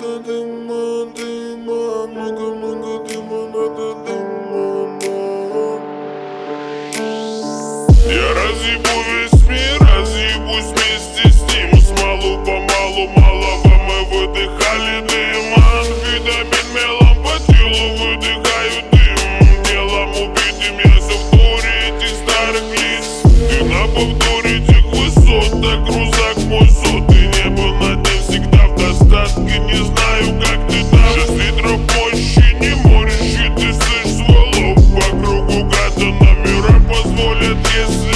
надо дыма, дыма, много-много дыма, надо дыма, мам. Я разъебу весь мир, разъебусь вместе с ним. Смалу-помалу, малого мы выдыхали дым. Амфетамин мелом по телу выдыхаю дым. Делом убитым я повторе этих старых лиц. Ты на повторе этих высот, так грузак мой сотый. Небо над ним всегда в достатке, не знаю как ты там. 6 литров мощи, не море щит, ты слышь, сволок. По кругу гада номера позволят, если